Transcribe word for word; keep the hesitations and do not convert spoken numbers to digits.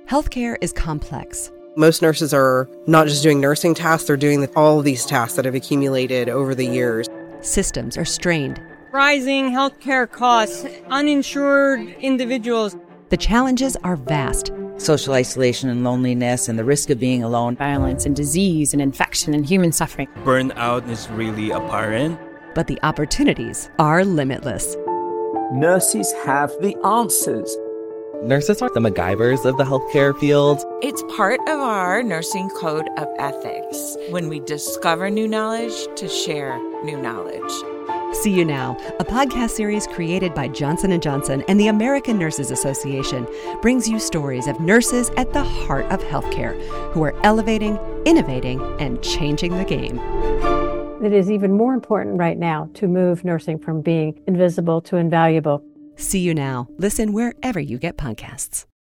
Healthcare is complex. Most nurses are not just doing nursing tasks, they're doing all of these tasks that have accumulated over the years. Systems are strained. Rising healthcare costs, uninsured individuals. The challenges are vast. Social isolation and loneliness and the risk of being alone. Violence and disease and infection and human suffering. Burnout is really apparent. But the opportunities are limitless. Nurses have the answers. Nurses are the MacGyvers of the healthcare field. It's part of our nursing code of ethics when we discover new knowledge to share new knowledge. See You Now, a podcast series created by Johnson and Johnson and the American Nurses Association, brings you stories of nurses at the heart of healthcare who are elevating, innovating, and changing the game. It is even more important right now to move nursing from being invisible to invaluable. See You Now. Listen wherever you get podcasts.